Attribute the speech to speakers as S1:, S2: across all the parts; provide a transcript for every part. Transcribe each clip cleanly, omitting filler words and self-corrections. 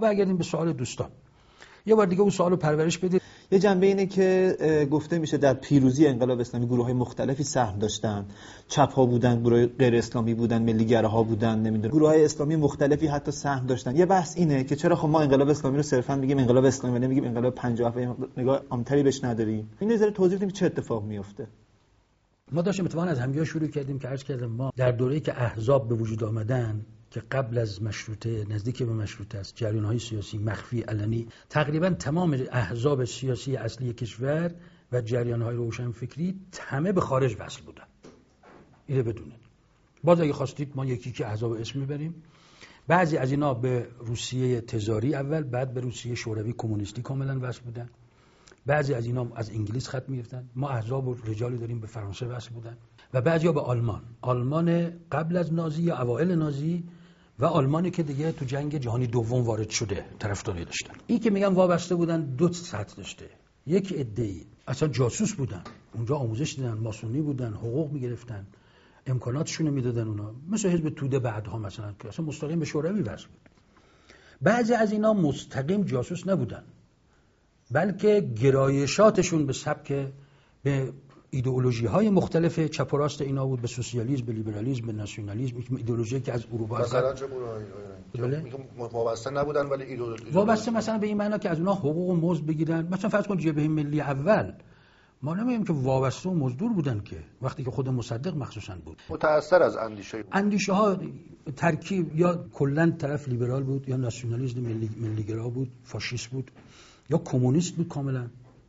S1: برگردیم به سوال دوستان. یه بار دیگه اون سوالو پرورش بدید.
S2: یه جنبه اینه که گفته میشه در پیروزی انقلاب اسلامی گروه‌های مختلفی سهم داشتن. چپ‌ها بودن، گروه غیر اسلامی بودن، ملی‌گراها بودن، نمیدونم گروه‌های اسلامی مختلفی حتی سهم داشتن. یه بحث اینه که چرا خب ما انقلاب اسلامی رو صرفاً میگیم انقلاب اسلامی، نمیگیم انقلاب 57 نگاه عام‌تری بهش نداریم. این نظر توضیح بدیم چه اتفاق میفته.
S1: ما داشتیم اتفاقا از همینجا شروع کردیم که عرض کردم ما در دوره‌ای که احزاب به وجود آمدن که قبل از مشروطه، نزدیک به مشروطه است، جریان‌های سیاسی مخفی علنی، تقریبا تمام احزاب سیاسی اصلی کشور و جریان‌های روشنفکری همه به خارج وصل بودن. اینو بدونید. باز اگه خواستید ما یکی که احزاب اسم میبریم. بعضی از اینا به روسیه تزاری اول، بعد به روسیه شوروی کمونیستی کاملا وصل بودن. بعضی از اینا از انگلیس خط می‌گرفتن. ما احزاب و رجالی داریم به فرانسه وصل بودن و بعضیا به آلمان قبل از نازی یا اوایل نازی و آلمانی که دیگه تو جنگ جهانی دوم وارد شده طرفداری داشتن. این که میگن وابسته بودن دو سطح داشته. یک عده‌ای اصلا جاسوس بودن، اونجا آموزش دیدن، ماسونی بودن، حقوق میگرفتن، امکاناتشون رو میدادن اونا، مثل حزب توده بعدها مثلا که اصلا مستقیم به شوروی وصل بود. بعضی از اینا مستقیم جاسوس نبودن، بلکه گرایشاتشون به سبک به ایدئولوژی‌های مختلف چپ و راست اینا بود، به سوسیالیسم، به لیبرالیسم، به ناسیونالیسم، ایدئولوژی که از اروپا
S3: مثلا چه میگم وابسته نبودن ولی ایدئولوژی
S1: وابسته مثلا به این معنا که از اونها حقوق و مزد بگیرن. مثلا فرض کن جبهه ملی اول ما نمیگیم که وابسته و مزدور بودن که وقتی که خود مصدق مخصوصا بود
S3: متأثر از اندیشه
S1: ها ترکیب یا کلا طرف لیبرال بود یا ناسیونالیسم ملیگرا بود، فاشیست بود یا کمونیست بود کاملا.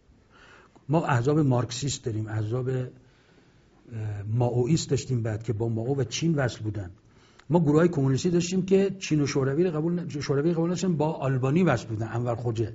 S1: ما احزاب مارکسیست داریم، احزاب مائویست داشتیم بعد که با مائو و چین وصل بودن. ما گروهای کمونیستی داشتیم که چین و شوروی قبول نداشتن، با آلبانی وصل بودن، انور خوجه.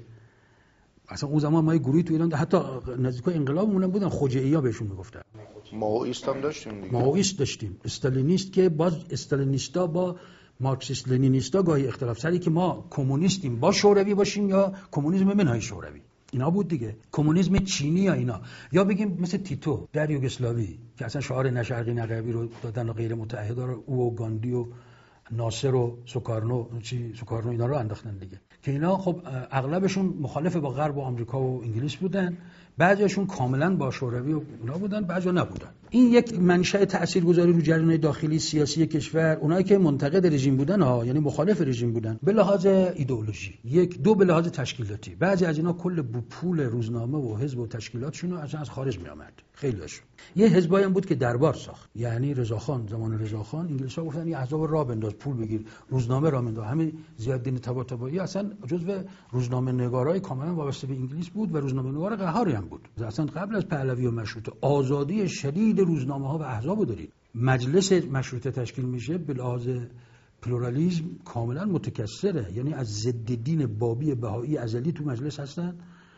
S1: اصلا اون زمان ما یه گروهی تو ایران حتی نزدیکای انقلابمون بودن، خوجه‌ای‌ها بهشون میگفتن.
S3: مائویست هم داشتیم دیگه.
S1: مائویست داشتیم، استالینیست که باز استالینیستا با مارکسیست لنینیستا گاهی اختلاف سری که ما کمونیستیم با شوروی باشیم یا کمونیسم منهای شوروی. اینا بود دیگه، کمونیسم چینی یا اینا، یا بگیم مثل تیتو در یوگسلاوی که اصلا شعار نه شرقی نه غربی رو دادن و غیر متحدا رو، او و گاندی و ناصر و سوکارنو اینا رو انداختن دیگه، که اینا خب اغلبشون مخالف با غرب و آمریکا و انگلیس بودن، بعضیاشون کاملا با شوروی و اینا بودن، بعضیا نبودن. این یک منشأ تاثیرگذاری رو جریان داخلی سیاسی کشور، اونایی که منتقد رژیم بودن یعنی مخالف رژیم بودن به لحاظ ایدئولوژی، یک دو به لحاز تشکیلاتی. بعضی از اینا کل پول روزنامه و حزب و تشکیلاتشون اصلا از خارج می آمد، خیلیاشون. یه حزبایی هم بود که دربار ساخت، یعنی رضاخان، زمان رضاخان انگلیس‌ها گفتن یه احزاب راه بنداز، پول بگیر، روزنامه راه بنداز. همین ضیاءالدین طباطبایی اصلا جزو روزنامه نگارای کاملا وابسته به انگلیس بود و روزنامه نگار قهاری هم بود. اصلا قبل از پهلوی و مشروطه آزادی شدید روزنامه‌ها و احزاب دارید. مجلس مشروطه تشکیل میشه به لحاظ پلورالیسم کاملا متکثره، یعنی از ضد دین بابی بهایی ازلی تو مجلس هستن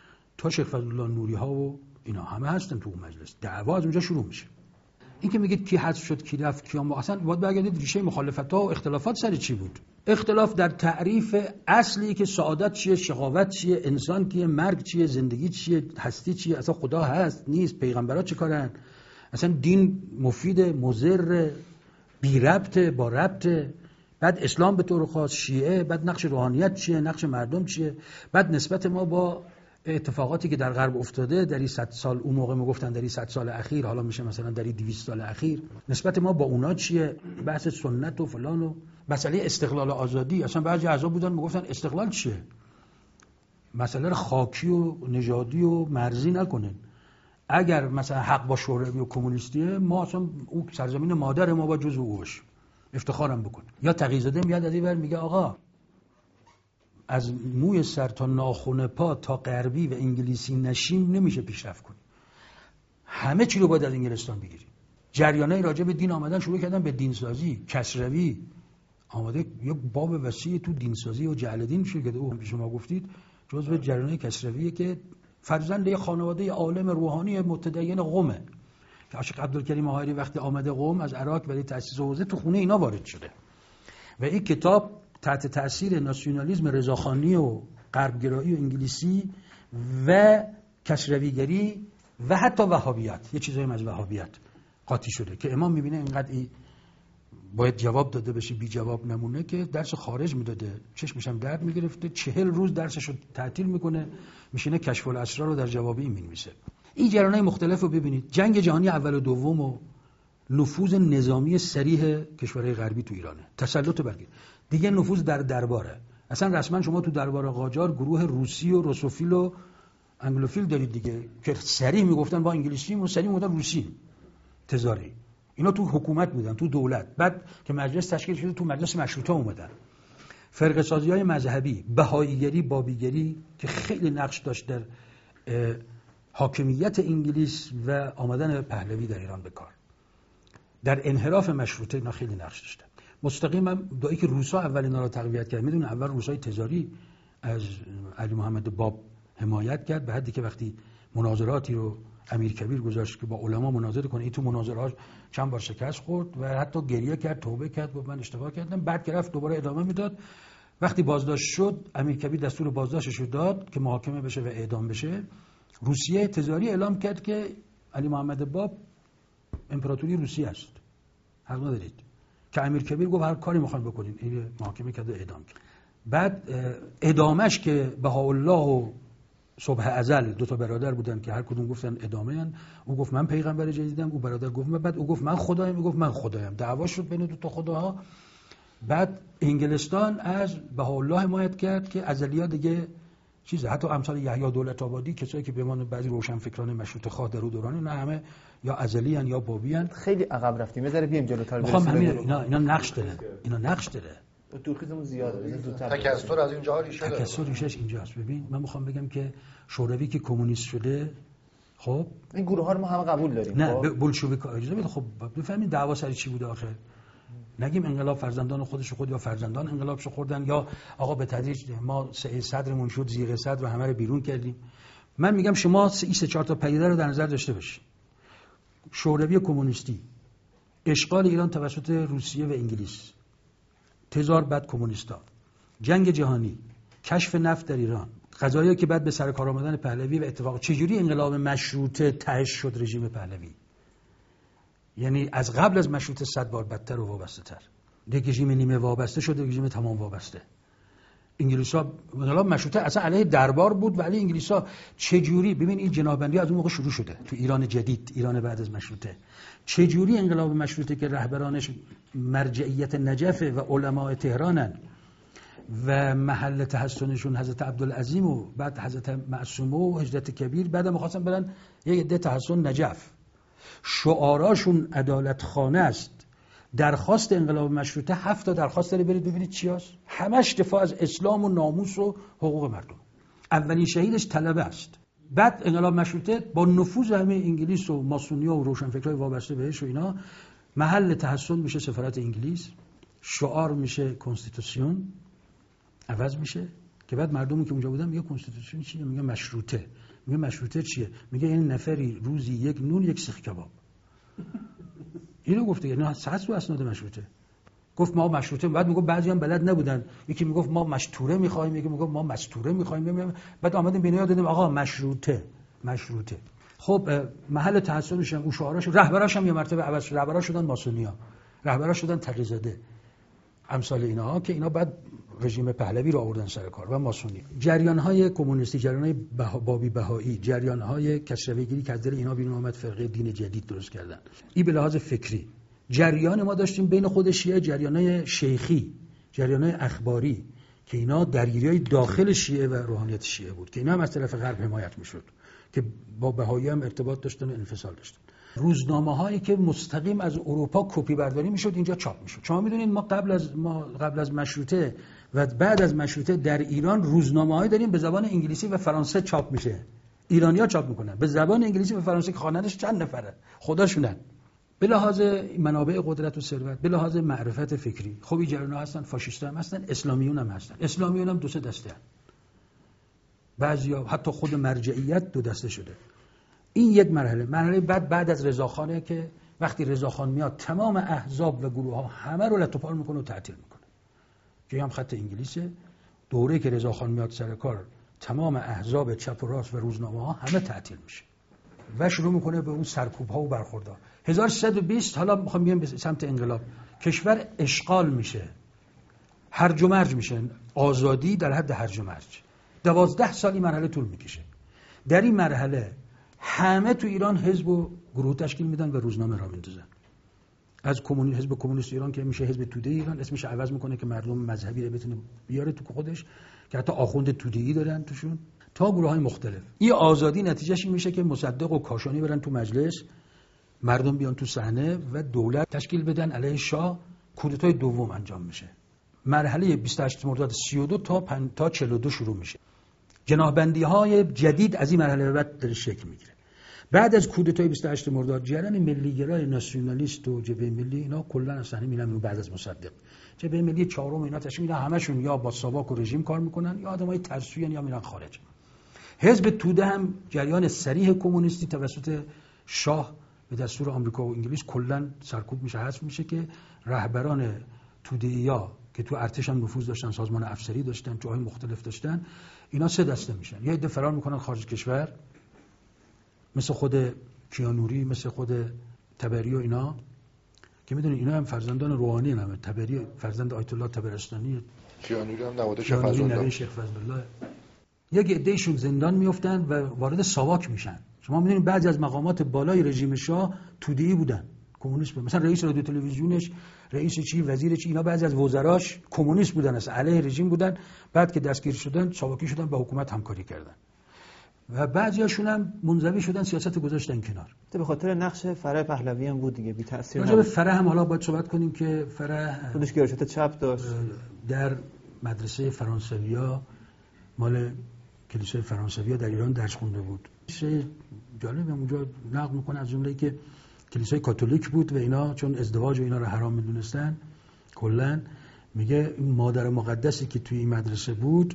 S1: تا شیخ فضلالله نوری ها و اینا همه هستن تو اون مجلس. دعوا از اونجا شروع میشه. این که میگید کی حذف شد کی رفت کی اصلا باید برگردید ریشه مخالفت‌ها و اختلافات سر چی بود. اختلاف در تعریف اصلی که سعادت چیه، شقاوت چیه، انسان کیه، مرگ چیه، زندگی چیه، هستی چیه، اصلا خدا هست نیست، پیغمبرات چیکارن، اصلا دین مفید، مضر، بی ربط، با ربط، بعد اسلام به طور خاص، شیعه، بعد نقش روحانیت چیه، نقش مردم چیه، بعد نسبت ما با اتفاقاتی که در غرب افتاده در این 100 سال، اون موقع میگفتن در این 100 سال اخیر، حالا میشه مثلا در این 200 سال اخیر، نسبت ما با اونا چیه، بحث سنت و فلان و مسئله استقلال و آزادی. اصلا بعضی اعضا بودن میگفتن استقلال چیه، مسئله خاکی و نژادی و مرزی نکنین، اگر مثلا حق با شوروی و کمونیستیه ما اصلا اون سرزمین مادر ما با جزء او باش افتخارم بکن. یا تقی‌زاده میاد از این ور میگه آقا از موی سر تا ناخن پا تا غربی و انگلیسی نشیم نمیشه پیشرفت کنیم، همه چی رو باید از انگلستان بگیریم. جریانای راجع به دین آمدن شروع کردن به دینسازی. کسروی آمده یک باب وسیع تو دینسازی و جعل دین شروع کرده. او شما گفتید جزو جریانای کسرویه که فرزند یک خانواده عالم روحانی متدین قمه که عاشق عبدالکریم آهاری وقتی آمده قم از عراق برای تأسیس حوزه تو خونه اینا وارد شده و این کتاب تحت تأثیر ناسیونالیسم رضاخانی و غربگرایی و انگلیسی و کسرویگری و حتی وهابیت، یه چیزایی از وهابیت قاطی شده که امام میبینه اینقدر باید جواب داده بشه، بی جواب نمونه که درس خارج میداده، چشمش هم درد میگرفته، 40 روز درسشو تعطیل میکنه، میشینه کشف الاسرار رو در جوابی مینویسه. این جریان‌های مختلف رو ببینید. جنگ جهانی اول و دوم و نفوذ نظامی صریح کشورهای غربی تو ایرانه، تسلط برگیر دیگه، نفوذ در درباره. اصلا رسما شما تو دربار قاجار گروه روسی و روسوفیل و انگلوفیل دارید دیگه که صریح میگفتن با انگلیسی و صریح میگفتن روسی تزاری. اینا تو حکومت بودن، تو دولت. بعد که مجلس تشکیل شده تو مجلس مشروطه اومدن. فرقه سازی‌های مذهبی، بهاییگری، بابیگری که خیلی نقش داشت در حاکمیت انگلیس و آمدن پهلوی در ایران به کار. در انحراف مشروطه اینا خیلی نقش داشتن. مستقیما دایی که روسا اول اینا رو تقویت کرد. میدونه اول روسای تزاری از علی محمد باب حمایت کرد، به حدی که وقتی مناظراتی رو امیرکبیر گذاشت که با علما مناظره کنه، این تو مناظره‌ها چند بار شکست خورد و حتی گریه کرد، توبه کرد، گفت من اشتباه کردم. بعد که رفت دوباره ادامه میداد. وقتی بازداشت شد، امیرکبیر دستور بازداشتش رو داد که محاکمه بشه و اعدام بشه. روسیه تزاری اعلام کرد که علی محمد باب امپراتوری روسیه است، حق ندارید. که امیرکبیر گفت هر کاری میخوان بکنین، این محاکمه کرد و اعدام کرد. بعد ادامش که بهاءالله و صبح ازل دو تا برادر بودن که هر کدوم گفتن ادامه ان. او گفت من پیغمبر جدیدم، او برادر گفت بعد او گفت من خدایم، او گفت من خدایم. دعوا شد بین دو تا خداها. بعد انگلستان از بهاءالله حمایت کرد که ازلیا دیگه چیزه، حتی امثال یحیی دولت آبادی، کسایی که به عنوان بعضی روشنفکران مشروطه خواه در اون دوران، نه همه یا ازلی ان یا بابی ان.
S2: خیلی عقب رفتیم، یه ذره بیام جلوتر
S1: برسیم. اینا نقش داره، اینا نقش داره.
S2: ترکیزمون زیاده، زودتر
S3: تکثر از اینجا ریشه داره.
S1: تکثر ریشش اینجاست. ببین من میخوام بگم که شوروی که کمونیست شده، خب
S2: این گروه ها رو ما همه قبول داریم.
S1: نه بولشویک اجازه بده. خب بفهمید دعوا سر چی بوده آخه. نگیم انقلاب فرزندان خودش خود یا فرزندان انقلابشو خوردن، یا آقا به تدریج ما صدرمون شد زیر صدر و همه رو بیرون کردیم. من میگم شما این سه چهار تا پدیده رو در نظر داشته باشید. شوروی کمونیستی، اشغال ایران توسط روسیه و انگلیس، تزار بعد کمونیستا، جنگ جهانی، کشف نفت در ایران، قضایی که بعد به سر کار آمدن پهلوی و اتفاق چجوری انقلاب مشروطه تهش شد رژیم پهلوی. یعنی از قبل از مشروطه 100 بار بدتر و وابسته تر. یک رژیم نیمه وابسته شده، رژیم تمام وابسته. انگلیس‌ها انقلاب مشروطه اصلا علیه دربار بود و علیه انگلیس‌ها. چجوری ببین این جنابندی از اون موقع شروع شده تو ایران جدید، ایران بعد از مشروطه. چجوری انقلاب مشروطه که رهبرانش مرجعیت نجف و علماء تهرانن و محل تحسنشون حضرت عبدالعظیم و بعد حضرت معصومه و حضرت کبیر، بعدم می‌خواستن برن یک عده تحسن نجف. شعاراشون عدالت خانه است. درخواست انقلاب مشروطه 7 تا درخواست داره، برید ببینید چی هست. همش دفاع از اسلام و ناموس و حقوق مردم. اولین شهیدش طلبه است. بعد انقلاب مشروطه با نفوذ همه انگلیس و ماسونیا و روشنفکرای وابسته بهش و اینا، محل تحسن میشه سفارت انگلیس، شعار میشه کنستیتوسیون، عوض میشه که بعد مردمی که اونجا بودن میگه کنستیتوسیون چیه؟ میگه مشروطه. میگه مشروطه چیه؟ میگه این نفری روزی یک نون یک سیخ کباب. اینو گفته، یعنی هست تو اسناد مشروطه. گفت ما مشروطه. بعد میگه بعضی هم بلد نبودن، یکی میگفت ما مشطوره میخوایم، یکی میگفت ما مستوره میخوایم. بعد آمدیم بنا دادیم آقا مشروطه. خب محل تحسنش هم اون شعاراش، رهبراش هم یه مرتبه عوض شد. رهبرا شدن ماسونیا، رهبرا شدن تقی‌زاده، امثال اینها که اینا بعد رژیم پهلوی رو آوردن سر کار و ماسونی. جریان‌های کمونیستی، جریان‌های بابی بهایی، جریان‌های کسرویگیری که از دل اینا بیرون اومد فرقه دین جدید درست کردن. این به لحاظ فکری. جریان ما داشتیم بین خود شیعه، جریان‌های شیخی، جریان‌های اخباری که اینا درگیری‌های داخل شیعه و روحانیت شیعه بود که اینا هم از طرف غرب حمایت می‌شد که با بهایی هم ارتباط داشتن و انفصال داشتن. روزنامه‌هایی که مستقیم از اروپا کپی برداری می‌شد اینجا چاپ می‌شد. شما می‌دونید ما قبل از مشروطه و بعد از مشروطه در ایران روزنامه‌هایی داریم به زبان انگلیسی و فرانسه چاپ میشه. ایرانی‌ها چاپ می‌کنن به زبان انگلیسی و فرانسه که خوانندش چند نفره، خداشونن. به لحاظ منابع قدرت و ثروت، به لحاظ معرفت فکری. خب این جریان‌ها هستن، فاشیست‌ها هم هستن، اسلامیون هم هستن. اسلامیون هم دو سه دسته هستن. بعضیا حتی خود مرجعیت دو دسته شده. این یک مرحله بعد از رضاخانه که وقتی رضاخان میاد تمام احزاب و گروه‌ها همه رو لطوپال میکنه و تعطیل میکنه. که هم خط انگلیسه. دوره که رضاخان میاد سر کار تمام احزاب چپ و راست و روزنامه‌ها همه تعطیل میشه و شروع میکنه به اون سرکوب‌ها و برخوردها. 1320 حالا میخوام بیام به سمت انقلاب کشور اشغال میشه، هرج و مرج میشه، آزادی در حد هرج و مرج. 12 سال این مرحله طول میکشه. در این مرحله همه تو ایران حزب و گروه تشکیل میدن و روزنامه را میندازن. از حزب کمونیست ایران که میشه حزب توده ایران، اسمش عوض میکنه که مردم مذهبی رو بتونه بیاره تو خودش، که حتی آخوند توده‌ای دارن توشون، تا گروه‌های مختلف. این آزادی نتیجهش این میشه که مصدق و کاشانی برن تو مجلس، مردم بیان تو صحنه و دولت تشکیل بدن علیه شاه. کودتای دوم انجام میشه. مرحله 28 مرداد 32 تا 42 شروع میشه. جناح‌بندی‌های جدید از این مرحله به بعد داره شکل میگیره. بعد از کودتای 28 مرداد جریان ملی‌گرای ناسیونالیست و جبهه ملی اینا کلا از صحنه میرن. بعد از مصدق جبهه ملی چهارم اینا تشکیل میدن، همشون یا با ساواک و رژیم کار میکنن یا آدمای ترسوین یا میرن خارج. حزب توده هم جریان صریح کمونیستی توسط شاه به دستور آمریکا و انگلیس کلا سرکوب میشه، حذف میشه، که رهبران توده‌ای‌ها که تو ارتش هم نفوذ داشتن، سازمان افسری داشتن، جاهای مختلف داشتن، اینا سه دسته میشن. یا عده فرار میکنن خارج کشور، مثل خود کیانوری، مثل خود تبری و اینا، که میدونید اینا هم فرزندان روحانی هم. تبری فرزند آیت الله طبرستانی،
S3: کیانوری هم نواده شیخ فضلالله.
S1: شیخ فضلالله. یک عدهشون زندان میافتن و وارد ساواک میشن. شما میدونید بعضی از مقامات بالای رژیم شاه توده‌ای بودن، کمونیست بودن. مثلا رئیس رادیو تلویزیونش، رئیس چی، وزیر چی، اینا بعضی از وزراش کمونیست بودن، اصلا علیه رژیم بودن. بعد که دستگیر شدن ساواکی شدن، با حکومت همکاری کردن. و بعضیاشون هم منزوی شدن، سیاست گذاشتن کنار.
S2: به خاطر نقش فرح پهلوی هم بود دیگه، بی تاثیر
S1: راجع به فرح هم حالا باید صحبت کنیم که فرح
S2: خودش گرایشات چپ داشت.
S1: در مدرسه فرانسویا، مال کلیسای فرانسویا در ایران درس خونده بود. چه جالبه اونجا نقل میکنه، از جمله که کلیسای کاتولیک بود و اینا چون ازدواج و اینا رو حرام میدونستن، کلا میگه این مادر مقدسی که توی این مدرسه بود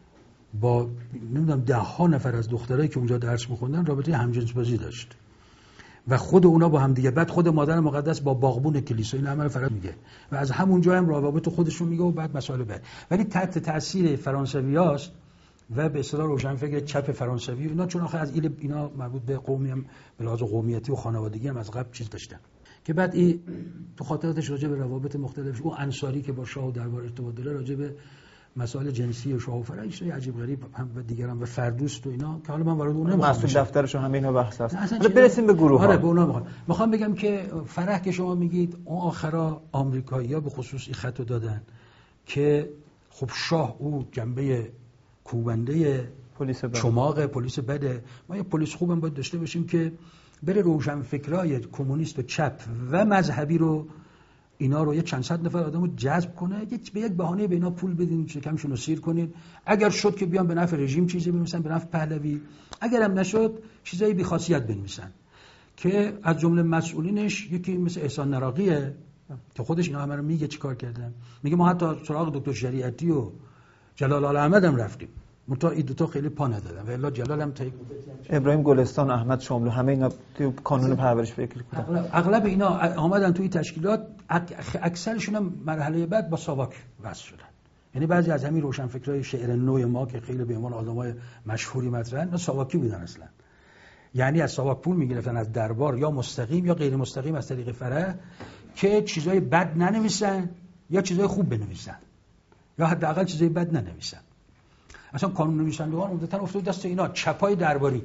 S1: با نمیدونم 10 نفر از دخترایی که اونجا درس می‌خوندن رابطه همجنس بازی داشت و خود اونا با هم دیگه. بعد خود مادر مقدس با باغبون کلیسا، این عمل فرات میگه و از همونجا هم روابط خودشون میگه و بعد مسائل بعد. ولی تحت تاثیر فرانسویاست و به اصطلاح روشنفکر چپ فرانسوی اینا، چون آخه از اینا مربوط به قومی هم به لحاظ قومیتی و خانوادگی هم از قبل چیز داشتن، که بعد این تو خاطراتش راجع به روابط مختلف، او انصاری که با شاه و دربار ارتباط داره، راجع به مسائل جنسی و شاه و فرعش عجیب غریب هم و دیگران و فردوست و اینا که حالا من وارد اون نمیخوام
S2: مسئول دفترش همه اینا بحث هست. حالا برسیم به گروه ها.
S1: آره به اونا میخوام بگم که فرح که شما میگید اون آخرا آمریکایی‌ها به خصوص این خطو دادن که خب شاه او جنبه کوبنده چماق پلیس بده، ما یه پلیس خوبم باید داشته باشیم که بره روشنفکرای کمونیست و چپ و مذهبی رو، اینا رو یه چند صد نفر آدمو جذب کنه، به یک بهانه به اینا پول بدین، شکمشون رو سیر کنین. اگر شد که بیان به نفع رژیم چیزی بنویسن، به نفع پهلوی. اگر هم نشد چیزای بی خاصیت بنویسن، که از جمله مسئولینش یکی مثل احسان نراقیه که خودش اینا همه رو میگه چیکار کردن. میگه ما حتی سراغ دکتر شریعتی و جلال آل احمد هم رفتیم، منتها این دو تا خیلی پا ندادن و الا جلال هم
S2: ابراهیم گلستان، احمد شاملو، همه اینا تو کانون پرورش فکر کردن.
S1: اغلب اینا آمدن توی تشکیلات، اکثرشون هم مرحله بعد با ساواک وصل شدن. یعنی بعضی از همین روشنفکرای شعر نو ما که خیلی به عنوان آدمای مشهوری مطرحن، ساواکی بودن اصلا. یعنی از ساواک پول میگرفتن، از دربار، یا مستقیم یا غیر مستقیم از طریق فرح، که چیزای بد ننویسن یا چیزای خوب بنویسن، یا حداقل چیزای بد ننویسن. اصلا قانون نویسندگان عمدتاً افتاد دست اینا، چپای درباری.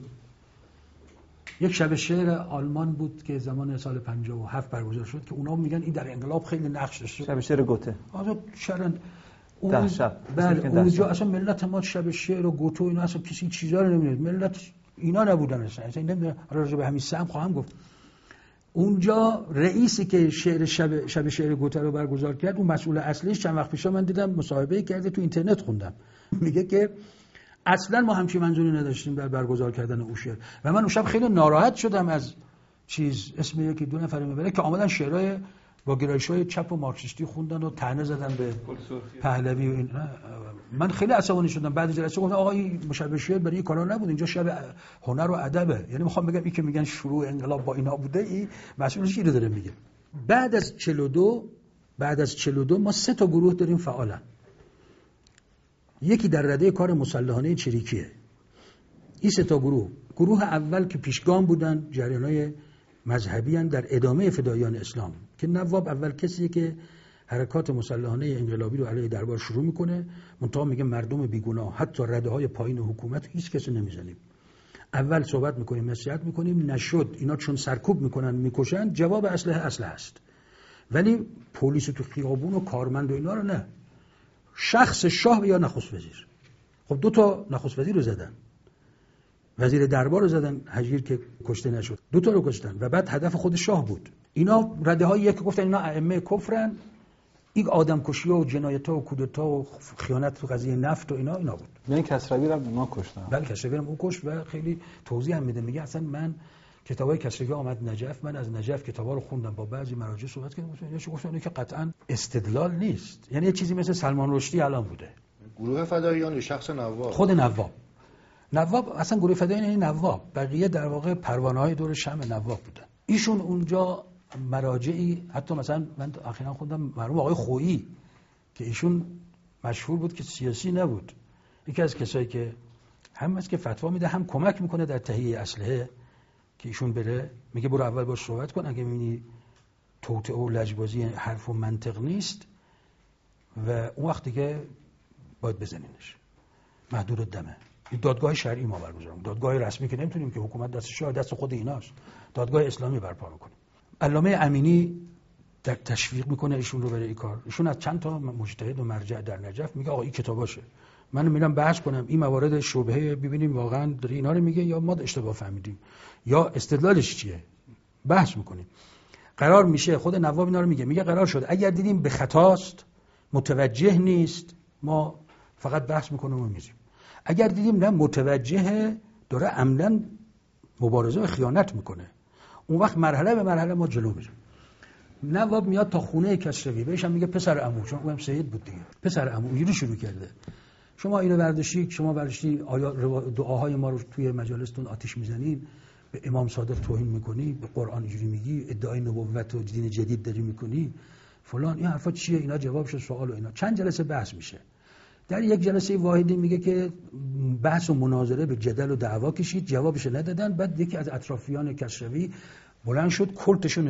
S1: یک شب شعر آلمان بود که زمان سال 57 برگزار شد که اونا میگن این در انقلاب خیلی نقش داشت.
S2: شب شعر گوته.
S1: آره شرن اون
S2: 10 شب.
S1: بله اونجا اصلا ملت ما شب شعر و گوته اینا اصلا کسی چیزا رو نمیدونه. ملت اینا نبودن اصلا نمیدونه. راجع به همین سم خواهم گفت. اونجا رئیسی که شب شعر گوته رو برگزار کرد، اون مسئول اصلیش، چند وقت پیش من دیدم مصاحبه کرده تو اینترنت خوندم، میگه که اصلا ما همچین منظوری نداشتیم در برگزار کردن اون شعر و من اون شب خیلی ناراحت شدم از اسم یکی 2 نفر میبره که آمدن شعرهای با گرایش‌های چپ و مارکسیستی خوندن و طعنه زدن به پهلوی و این. من خیلی عصبانی شدم. بعد جلسه گفتم آقا این مشابه شعر برای این کارا نبود، اینجا شب هنر و ادبه. یعنی میخوام بگم این که میگن شروع انقلاب با اینا بوده، این مسئولش چی رو داره میگه. بعد از 42 ما 3 تا گروه داریم فعالن. یکی در رده کار مسلحانه چریکیه. این 3 تا گروه اول که پیشگام بودن، جریان‌های مذهبی ان در ادامه فدایان اسلام، که نواب اول کسیه که حرکات مسلحانه انقلابی رو علیه دربار شروع میکنه، منتها میگه مردم بیگناه، حتی رده‌های پایین حکومت هیچ کسی نمیزنیم. اول صحبت میکنیم، نصیحت میکنیم، نشد اینا چون سرکوب میکنن میکشن، جواب اسلحه است. ولی پلیس تو خیابون و کارمند و اینا رو نه. شخص شاه یا نخست وزیر. خب 2 نخست وزیر رو زدن، وزیر دربار رو زدن، هجیر که کشته نشد، 2 رو کشتن و بعد هدف خود شاه بود. اینا رده‌هایی که گفتن اینا ائمه کفرن، این آدمکشی و جنایت‌ها و کودتا و خیانت تو قضیه نفت و اینا بود.
S2: من کسروی رو ما کشتن.
S1: بله کسروی رو کشت و خیلی توضیح هم میده، میگه اصلا من کتابای کسروی آمد نجف، من از نجف کتابا رو خوندم، با بعضی مراجع صحبت کردم، گفتن که قطعا استدلال نیست، یعنی یه چیزی مثل سلمان رشدی الان بوده.
S3: گروه فداییان یا شخص نواب؟
S1: خود نواب اصلا گروه فداییان یعنی نواب، بقیه در واقع پروانه‌های دور شمع نواب بودن. ایشون اونجا مراجعی، حتی مثلا من اخیراً خوندم مرحوم آقای خویی که ایشون مشهور بود که سیاسی نبود، یکی از کسایی که هم از که فتوا میده هم کمک میکنه در تهیه اسلحه، که ایشون بره میگه برو اول باش صحبت کن، اگه میبینی توطئه و لجبازی حرف و منطق نیست و اون وقتی که باید بزنینش، محدود الدمه. این دادگاه شرعی ما برگزار می‌کنیم، دادگاه رسمی که نمیتونیم که حکومت دستش، دست خود ایناست، دادگاه اسلامی برپا می‌کنیم. علامه امینی در تشویق میکنه ایشون رو برای این کار. ایشون از چند تا مجتهد و مرجع در نجف میگه آقا این کتاباشه، من میرم بحث کنم این موارد شبهه، ببینیم واقعا داره اینا رو میگه یا ما اشتباه فهمیدیم یا استدلالش چیه، بحث میکنیم. قرار میشه خود نواب اینا رو میگه قرار شد اگر دیدیم به خطاست، متوجه نیست، ما فقط بحث میکنیم و میذیم. اگر دیدیم نه متوجهه، داره عمدن مبارزه و خیانت میکنه، اون وقت مرحله به مرحله ما جلو میریم. نواب میاد تا خونه کسروی، بهش هم میگه پسر عمو، چون اونم سید بود دیگه، پسر عمو اینجوری شروع کرده، شما اینو برداشتی آیا دعاهای ما رو توی مجالستون آتش میزنین، به امام صادق توهین میکنی، به قرآن اینجوری میگی، ادعای نبوت و دین جدید داری میکنی فلان، این حرفا چیه؟ اینا جوابش سوال و اینا. چند جلسه بحث میشه. در یک جلسه واحدی میگه که بحث و مناظره به جدل و دعوا کشید، جوابش ندادن. بعد یکی از اطرافیان کسروی بلند شد، کلتشو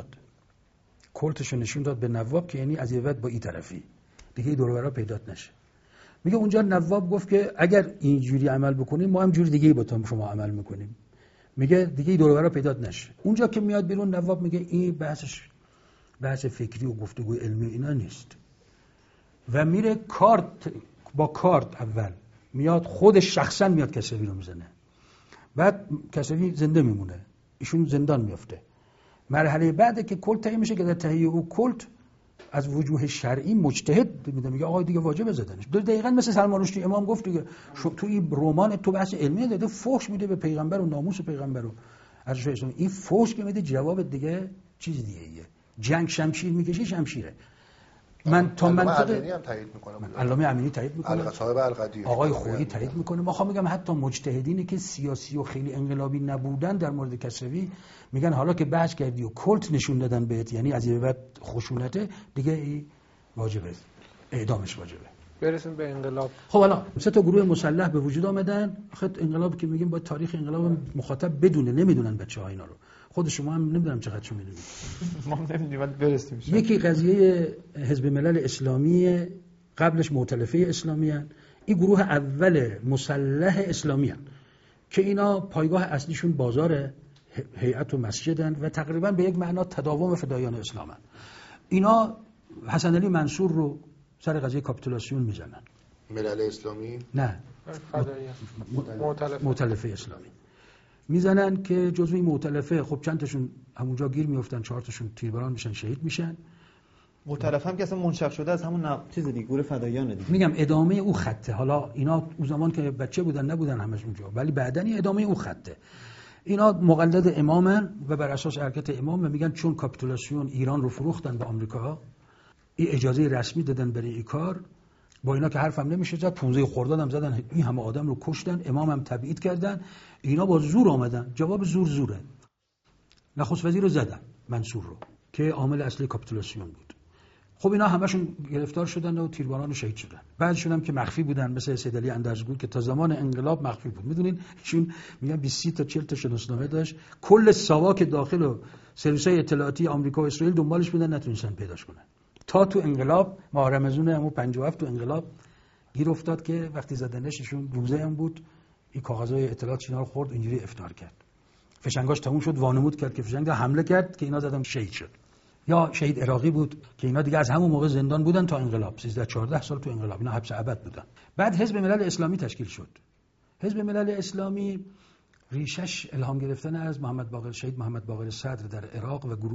S1: نشون داد به نواب که یعنی از یه وقت با این طرفی دیگه دور و برا پیدات نشه. میگه اونجا نواب گفت که اگر اینجوری عمل بکنیم ما هم جور دیگه با شما عمل میکنیم، میگه دیگه دور و برا پیدات نشه. اونجا که میاد بیرون نواب میگه این بحث فکری و گفتگو علمی اینا نیست و میره با کارت اول میاد، خودش شخصا میاد کسروی رو میزنه، بعد کسروی زنده میمونه، ایشون زندان میفته. مرحله بعد که کلت تهیه میشه که در تهیه او کلت از وجوه شرعی مجتهد میگه آقا دیگه واجب زدنش. دقیقاً مثل سلمان رشدی امام گفت دیگه، تو این رمان تو بحث علمی داده، فحش میده به پیغمبر و ناموس پیغمبر و ارشد اسلام، این فحش که میده جواب دیگه چیز دیگه ایه. جنگ شمشیر میکشی شمشیره. من تا منطقه علامه امینی تایید میکنه،
S3: صاحب القدیر
S1: آقای خویی تایید میکنه. ما خواهم میگم حتی مجتهدینی که سیاسی و خیلی انقلابی نبودن در مورد کسروی میگن حالا که بحث کردی و کلت نشون دادن بهت، یعنی از یه بعد خشونته دیگه، این واجبه، اعدامش واجبه.
S4: برسیم به انقلاب.
S1: خب حالا 3 گروه مسلح به وجود آمدن. خود انقلاب که میگیم با تاریخ انقلاب مخاطب بدونه، نمیدونن بچه‌ها اینا رو. خود شما هم نمیدونم چقدر چون میدونید.
S4: ما نمیدونیم ولی برسیم.
S1: یکی قضیه حزب ملل اسلامی، قبلش مؤتلفه اسلامی هن. این گروه اول مسلح اسلامی هن که اینا پایگاه اصلیشون بازار هیئت و مسجدن و تقریبا به یک معنا تداوم فدایان اسلام هن. اینا حسن علی منصور رو سر قضیه کاپیتولاسیون میزنن.
S3: ملل اسلامی؟
S1: نه، مؤتلفه اسلامی میزنن که جزوی مؤتلفه. خب چند تاشون همونجا گیر میافتن، 4 تاشون تیرباران میشن، شهید میشن.
S2: مؤتلفه هم که اصلا منشأ شده از همون چیز دیگه، گروه فدایان دیگه.
S1: میگم ادامه او خطه. حالا اینا اون زمان که بچه بودن نبودن همش اونجا، ولی بعدنی ادامه او خطه. اینا مقلد امامن و بر اساس حرکت امام و میگن چون کاپیتولاسیون ایران رو فروختن به آمریکا، این اجازه رسمی دادن برای این کار. با اینا که حرفم نمیشه زد، 15 خرداد هم زدن، این همه آدم رو کشتن، امام هم تبعید کردن. اینا با زور آمدن. جواب زوره. نخست وزیر رو زدن، منصور رو، که عامل اصلی کاپیتولاسیون بود. خب اینا همشون گرفتار شدن و تیرباران و شهید شدن. بعدشون هم که مخفی بودن، مثل سید علی اندرزگور که تا زمان انقلاب مخفی بود. میدونین ایشون میگن 20 تا 40 تا شناسنامه داشت، کل ساواک داخل و سرویس‌های اطلاعاتی آمریکا و اسرائیل دنبالش بودن نتونستن پیداش کنن. تا تو انقلاب ماه رمضان همون 57 تو انقلاب گیر افتاد که وقتی زدنش ایشون روزه هم بود، این کاغذهای اطلاعات اینا رو خورد، اینجوری افطار کرد. فشنگاش تموم شد، وانمود کرد که فشنگ حمله کرد که اینا زدن شهید شد. یا شهید عراقی بود که اینا دیگه از همون موقع زندان بودن تا انقلاب، 13-14 سال تو انقلاب اینا حبس ابد بودن. بعد حزب ملل اسلامی تشکیل شد. حزب ملل اسلامی ریشش الهام گرفتن از شهید محمد باقر صدر در عراق و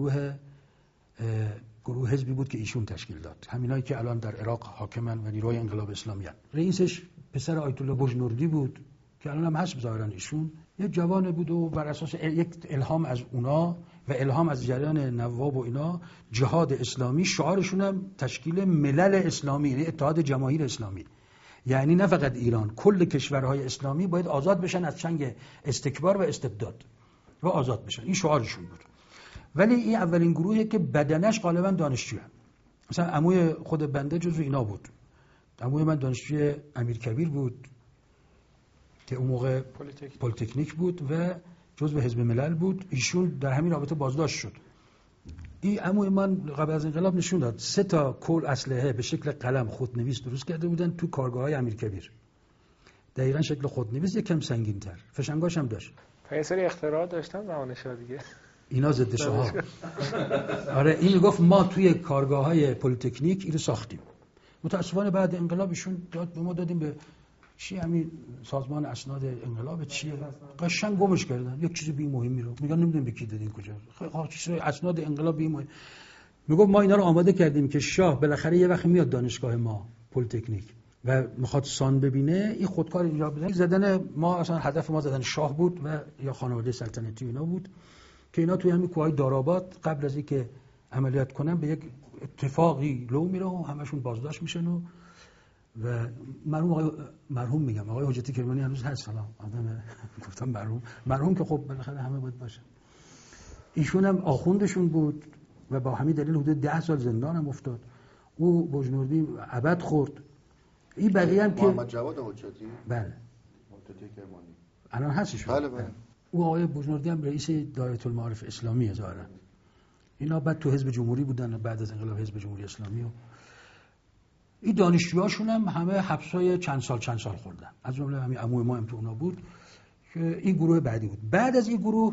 S1: گروه حزبی بود که ایشون تشکیل داد. همینایی که الان در عراق حاکمن و نیروی انقلاب اسلامی هستند. رئیسش پسر آیت الله بجنوردی بود که الان هم هست ظاهرا ایشون. یه جوان بود و بر اساس یک الهام از اونا و الهام از جریان نواب و اینا، جهاد اسلامی، شعارشون هم تشکیل ملل اسلامی، یعنی اتحاد جماهیر اسلامی. یعنی نه فقط ایران، کل کشورهای اسلامی باید آزاد بشن از چنگ استکبار و استبداد و آزاد بشن. این شعارشون بود. ولی این اولین گروهی که بدنش غالبا دانشجویه. مثلا عموی خود بنده جزو اینا بود. عموی من دانشجوی امیرکبیر بود که اون موقع پلیتکنیک بود و جزو حزب ملل بود. ایشون در همین رابطه بازداشت شد. این عموی من قبل از انقلاب نشون داد 3 تا کل اسلحه به شکل قلم خودنویس درست کرده بودن تو کارگاه‌های امیرکبیر. دقیقاً شکل خودنویس، یکم سنگین‌تر. فشنگاش هم داشت.
S4: یه سری اختراعات داشتن زمان شاه دیگه.
S1: اینا ضد شاه. آره این میگفت ما توی کارگاه‌های پلیتکنیک اینو ساختیم. متأسفانه بعد انقلاب ایشون به ما دادیم به چی، همین سازمان اسناد انقلاب چیه، قشنگ گمش کردن. یک چیز بی مهمی رو میگن نمیدونم به کی دادین کجا. خیلی اسناد انقلاب بی مهم. میگفت ما اینا رو آماده کردیم که شاه بالاخره یه وقت میاد دانشگاه ما پلیتکنیک و میخواد سان ببینه، این خودکار اینجا بزنه. زدن ما اصلا هدف ما زدن شاه بود و یا خانواده سلطنتی اینا بود که اینا توی همین کوههای داراباد قبل از اینکه عملیات کنن به یک اتفاقی لو میره و همشون بازداشت میشن و مرحوم میگم آقای حجتی کرمانی هنوز هست. سلام آدم گفتم مرحوم که خب بالاخره همه باید باشه. ایشون هم آخوندشون بود و با همین دلیل حدود 10 سال زندان هم افتاد. او بجنوردی ابد خورد. این بقیه هم که
S3: محمد جواد حجتی،
S1: بله
S3: حجتی کرمانی
S1: الان هستشون.
S3: بله.
S1: او آقای بجنوردی هم رئیس دایره المعارف اسلامی ظاهرا. اینا بعد تو حزب جمهوری بودن، بعد از انقلاب حزب جمهوری اسلامی. و این دانشجوهاشون هم همه حبسای چند سال خوردن. از جمله همین عموی ما هم تو اونا بود که این گروه بعدی بود. بعد از این گروه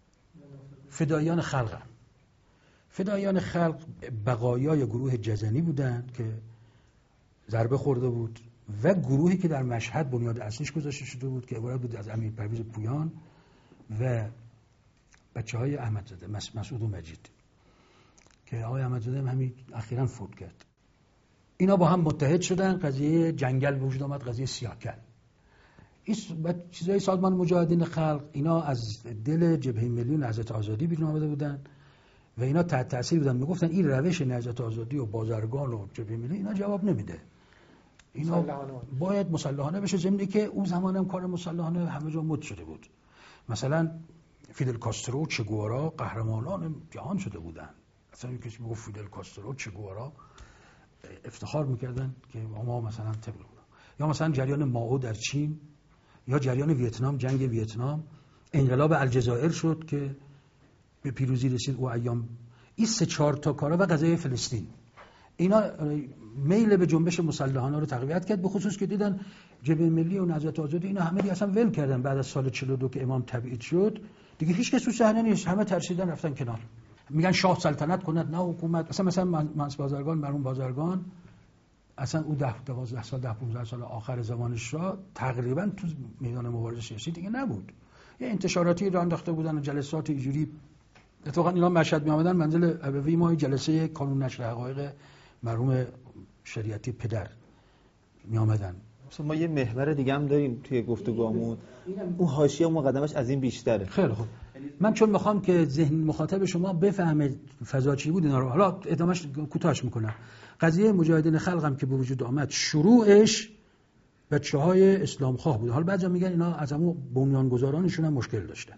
S1: فداییان خلق. فداییان خلق بقایای گروه جزنی بودن که ضربه خورده بود و گروهی که در مشهد بنیاد اصلیش گذاشته شده بود که عبارت بود از امیر پرویز پویان و بچه‌های احمدزاده، مسعود و مجید، که آقای احمدزاده هم همین اخیراً فوت کرد. اینا با هم متحد شدن، قضیه جنگل به وجود آمد، قضیه سیاه‌کل. این چیزای سازمان مجاهدین خلق اینا از دل جبهه ملی و نهضت آزادی بیرون آمده بودن و اینا تحت تاثیر بودن. میگفتن این روش نهضت آزادی و بازرگان و جبهه ملی اینا جواب نمیده، اینا باید مسلحانه بشه. ضمن که اون زمان هم کار مسلحانه همه جا مد شده بود. مثلا فیدل کاسترو، چه گوارا قهرمانان جهان شده بودن. اصلا کسی میگفت فیدل کاسترو، چه گوارا افتخار میکردن که ما مثلا طبق اونا. یا مثلا جریان مائو در چین یا جریان ویتنام، جنگ ویتنام، انقلاب الجزایر شد که به پیروزی رسید او ایام. این 3-4 تا کارا و قضیه فلسطین اینا میل به جنبش مسلحانه رو تقویت کرد، به خصوص که دیدن جبهه ملی و نهضت آزادی اینا همه دیگه اصلا ول کردن. بعد از سال 42 که امام تبعید شد دیگه هیچ کس تو صحنه نیست، همه ترسیدن رفتن کنار. میگن شاه سلطنت کند نه حکومت. مثلا منصور بازرگان، مرحوم بازرگان، اصلا او 10-12 سال 10-15 سال آخر زمانش را تقریبا تو میدان مبارزه سیاسی دیگه نبود. یه انتشاراتی راه انداخته بودن و جلسات اینجوری. اتفاقا اینا مشهد می آمدن منزل ابوی ما جلسه کانون نشر حقایق مرحوم شریعتی پدر می آمدن.
S2: مثلا ما یه محور دیگه هم داریم توی گفتگوامون، اون حاشیه و مقدمش از این بیشتره.
S1: خیلی خوب. من چون میخوام که ذهن مخاطب شما بفهمه فضا چی بود اینا رو حالا ادامهش کوتاهش میکنم. قضیه مجاهدین خلق هم که به وجود آمد شروعش بچه‌های اسلام خواه بود. حالا بعضیا میگن اینا از همون بنیانگذارانشون هم مشکل داشتن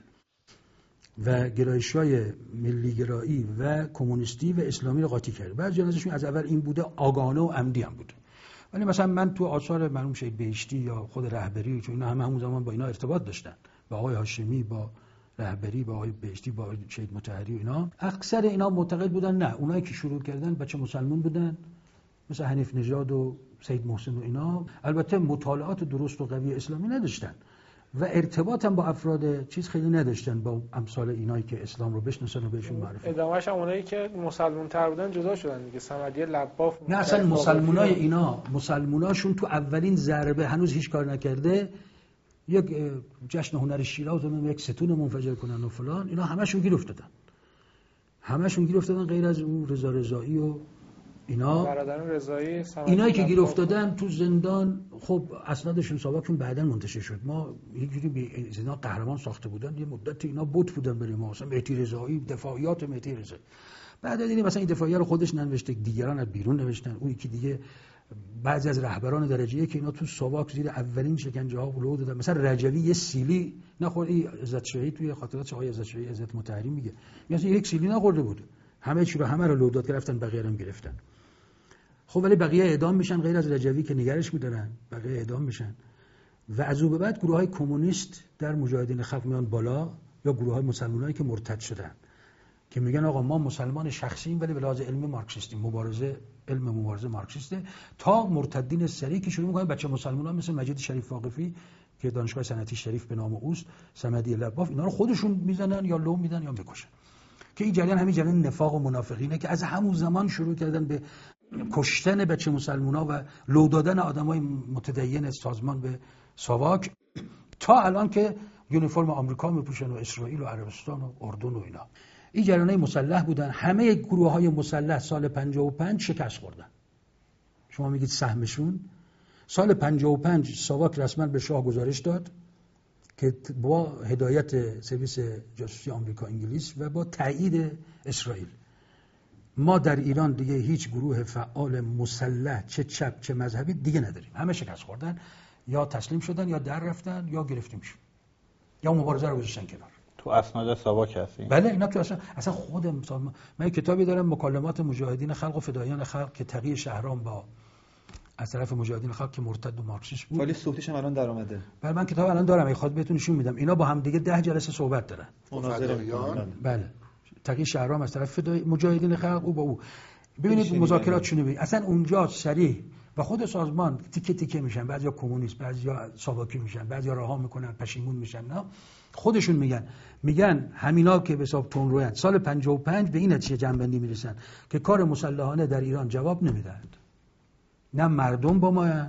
S1: و گرایش‌های ملی گرایی و کمونیستی و اسلامی رو قاطی کرد. بعضیا ازشون از اول این بوده، آگاهانه و عمدی هم بوده. ولی مثلا من تو آثار مرحوم شهید بهشتی یا خود رهبری، چون اینا همون زمان با اینا ارتباط داشتن، با آقای هاشمی، با رهبری با آقای بهشتی با آقای شهید مطهری و اینا، اکثر اینا معتقد بودن نه، اونایی که شروع کردن بچه مسلمان بودن مثل حنیف نژاد و سید محسن و اینا، البته مطالعات درست و قوی اسلامی نداشتن و ارتباط هم با افراد چیز خیلی نداشتن، با امثال اینایی که اسلام رو بشناسن و بهشون معرفی.
S4: ادامهش هم اونایی که مسلمان تر بودن جدا شدن دیگه، صمدی لباف.
S1: نه اصلا مسلمانای اینا، مسلماناشون تو اولین ضربه هنوز هیچ کار نکرده، یک جشن هنر شیراز و یک ستون منفجر کنن و فلان، اینا همشون گیر افتادن، همشون گیر افتادن غیر از اون رضا رضایی و اینا.
S4: برادران رضایی
S1: اینایی که گیر افتادن تو زندان، خب اسنادشون سابقشون بعداً منتشر شد. ما یه جوری به زندان قهرمان ساخته بودن، یه مدت اینا بوت بودن بریم ما، مثلا مهدی رضایی دفاعیات مهدی رضایی، بعد دیدیم مثلا این دفاعیات رو خودش ننوشته، دیگران از بیرون نوشتن، اون یکی دیگه بعضی از رهبران درجه که اینا تو ساواک زیر اولین شکنجه ها ولو دادن، مثلا رجوی یه سیلی نخوردی، عزت شاهی توی خاطرات آقای عزت شاهی عزت مطهری میگه مثلا یک سیلی نخورده بود، همه چی رو همه رو لودات گرفتن، بقیه هم گرفتن. خب ولی بقیه اعدام میشن غیر از رجوی که نگرش میدارن، بقیه اعدام میشن. و از اون به بعد گروه‌های کمونیست در مجاهدین خلق میان بالا، یا گروه‌های مسلمانایی که مرتد شدن که میگن آقا ما مسلمان شخصیم ولی به لحاظ علمی مارکسیستیم، مبارزه علم مبارزه مارکسیسته، تا مرتدین سری که شروع میکنن بچه مسلمانان مثل مجید شریف واقفی که دانشگاه صنعتی شریف به نام اوست، صمدی لباف، اینا رو خودشون میزنن یا لو میدن یا میکشن. که این جریان همین جریان نفاق و منافقینه که از همون زمان شروع کردن به کشتن بچه مسلمانا و لو دادن آدمای متدین سازمان به ساواک، تا الان که یونیفرم آمریکا میپوشن و اسرائیل و عربستان و اردن و اینا. این جریانای مسلح بودن. همه گروه‌های مسلح سال 55 شکست خوردن. شما میگید سهمشون سال 55 ساواک رسما به شاه گزارش داد که با هدایت سرویس جاسوسی آمریکا انگلیس و با تایید اسرائیل، ما در ایران دیگه هیچ گروه فعال مسلح چه چپ چه مذهبی دیگه نداریم. همه شکست خوردن، یا تسلیم شدن یا در رفتن یا گرفتیم شدن یا مبارزه رو گذاشتن کنار.
S2: تو اسناد ساواک هستین؟
S1: بله اینا تو اصلا خود من کتابی دارم، مکالمات مجاهدین خلق و فدایان خلق که تقی شهرام با از طرف مجاهدین خلق که مرتد و مارکسیست بود.
S2: ولی صوتیش هم الان در اومده.
S1: بله من کتاب الان دارم، خود بهتون نشون میدم. اینا با هم دیگه 10 جلسه صحبت دارن.
S3: فدایان.
S1: بله تقی شهرام از طرف مجاهدین خلق، او با او. ببینید مذاکرات چونه ببینید. اصلا اونجا صریح و خود سازمان تیکه تیکه میشن، بعضیا کمونیست، بعضیا ساواکی میشن، بعضیا رها میکنن، پشیمون میشن. نه خودشون میگن همینا که به حساب تون رویند سال 55 به این نتیجه جنبندی میرسن که کار مسلحانه در ایران جواب نمیدهند، نه مردم با ما،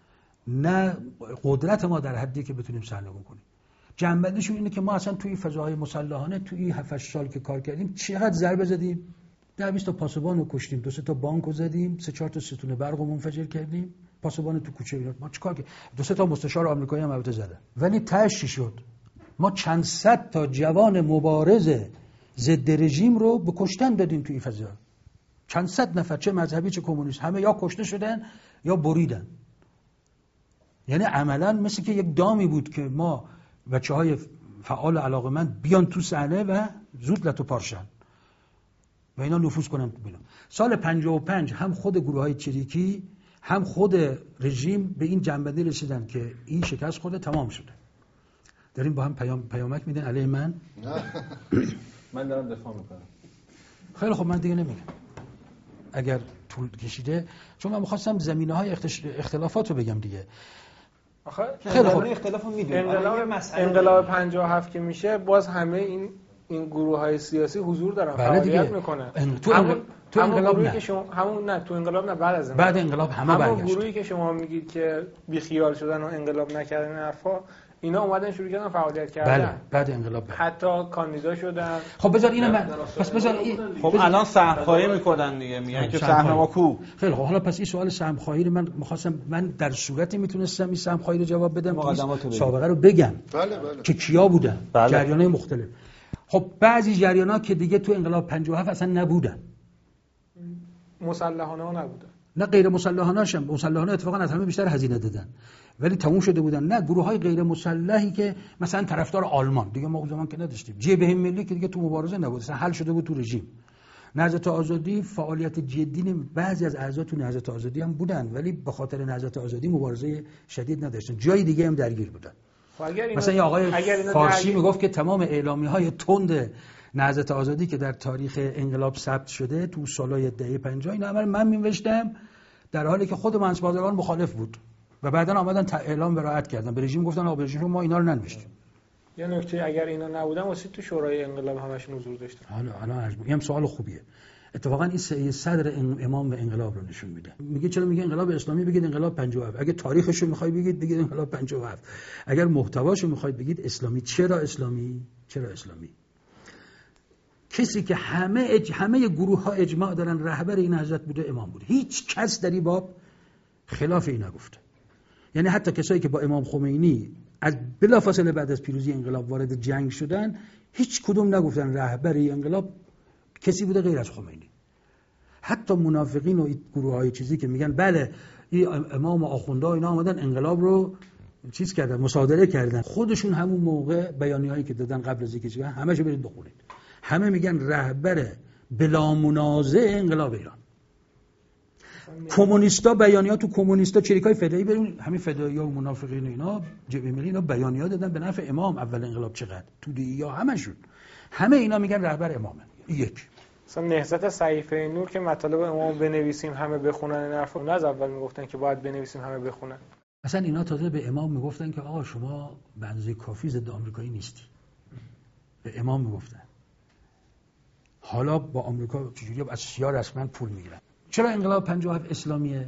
S1: نه قدرت ما در حدی که بتونیم سرنگون کنیم. جنبندیشون اینه که ما اصلا توی فضاهای مسلحانه توی 7-8 سال که کار کردیم چقدر ضربه زدیم، 10-20 تا پاسبان رو کشتیم، 2-3 تا بانک رو زدیم، 3-4 تا ستون برق رو منفجر کردیم، پاسبان تو کوچه ایران. ما چیکار کردیم؟ 2-3 تا مستشار آمریکایی هم البته زدن. ولی تهش چی شد؟ ما چند صد تا جوان مبارز ضد رژیم رو به کشتن دادیم توی فضا. چند صد نفر، چه مذهبی چه کمونیست، همه یا کشته شدن یا بریدن. یعنی عملاً مثل که یک دامی بود که ما بچه‌های فعال علاقه‌مند بیان تو صحنه و زود لتو پارشن و اینا نفوذ کنن بیرون. سال 55 هم خود گروه‌های چریکی هم خود رژیم به این جنبندی رسیدن که این شکست خورده، تمام شده. دارین با هم پیامک میدن علیه من؟
S2: من دارم دفاع میکنم.
S1: خیلی خب من دیگه نمیگم اگر طول کشیده، چون من می‌خواستم زمینه‌های اختلافات رو بگم دیگه.
S2: خیلی خوب اختلافو میدونیم.
S4: انقلاب 57 که میشه باز همه این گروه‌های سیاسی حضور دارن، فعالیت میکنن. تو انقلاب نه. تو انقلاب نه، بعد از انقلاب.
S1: بعد انقلاب همه برگشت.
S4: همون گروهی که شما میگید که بیخیال شدن و انقلاب نکردن حرفا، اینا اومدن شروع کردن فعالیت کردن.
S1: بله بعد انقلاب
S4: حتی کاندیدا شدن.
S1: خب بذار اینو من
S2: خب الان سهم‌خواهی میکنن دیگه، میگن که سهم ما کو.
S1: خیلی خب حالا پس این سوال سهم‌خواهی رو من در صورتی میتونستم این سهم‌خواهی رو جواب بدم که سابقه رو بگم.
S3: بله.
S1: که کیا بودن،
S2: بله.
S1: جریان‌های مختلف. خب بعضی جریان‌ها که دیگه تو انقلاب 57 اصلا نبودن،
S4: مسلحانه ها نبودن،
S1: نه غیر مسلحانه هم، مسلحانه اتفاقا از همه بیشتر هزینه دادن ولی تموم شده بودن. نه گروه‌های غیر مسلحی که مثلا طرفدار آلمان، دیگه ما اون زمان که نداشتیم، جبهه ملی که دیگه تو مبارزه نبود، اصلا حل شده بود تو رژیم. نهضت آزادی فعالیت جدی بعضی از اعضا تو نهضت آزادی هم بودن ولی به خاطر نهضت آزادی مبارزه شدید نداشتن، جای دیگه هم درگیر بودن. مثلا یه آقای فارسی میگفت که تمام اعلامیه‌های تند نهضت آزادی که در تاریخ انقلاب ثبت شده تو سالهای دهه 50 این عمل من می‌نوشتم، در حالی که خود منصب‌داران مخالف بود و بعداً آمدن اعلام براءت کردن، به رژیم گفتن آقا رژیم ما اینا رو ننوشتیم.
S4: یه نکته اگر اینا نبودن واسه تو شورای انقلاب همشون حضور داشتن.
S1: حالا اینم سوال خوبیه. اتفاقا این صدر امام و انقلاب رو نشون میده. میگه چرا میگه انقلاب اسلامی، بگید انقلاب 57. اگه تاریخش رو میخوای بگید انقلاب 57. اگر محتواش رو میخواید بگید اسلامی. چرا اسلامی؟ کسی که همه گروه ها اجماع دارن رهبر این حضرت بوده امام بوده. هیچ کس در این باب خلاف این نگفته. یعنی حتی کسایی که با امام خمینی از بلافاصله بعد از پیروزی انقلاب وارد جنگ شدن، هیچ کدوم نگفتن رهبر انقلاب کسی بوده غیر از خمینی. حتی منافقین و گروه‌های چیزی که میگن بله این امام و آخونده اینا آمدن انقلاب رو چیز کردن، مصادره کردن، خودشون همون موقع بیانیه‌هایی که دادن قبل از اینکه چیزا همه‌شو برید بخونید، همه میگن رهبر بلا منازع انقلاب ایران. کمونیستا بیانیات تو کمونیستا چریکای فدایی بریم، همین فدایی‌ها و منافقین اینا جبهه ملی اینا بیانیات دادن به نفع امام اول انقلاب. چقدر توده‌ای‌ها همشون همه اینا میگن رهبر امامه. یک
S4: مثلا نهضت صحیفه نور که مطالب امام بنویسیم همه بخونن، این حرفو نه از اول میگفتن که باید بنویسیم همه بخونن.
S1: اصلا اینا تازه به امام میگفتن که آقا شما به اندازه کافی ضد آمریکایی نیستی. به امام میگفتن. حالا با آمریکا چجوری از سیا رسما پول میگیرن. چرا انقلاب 57 اسلامیه؟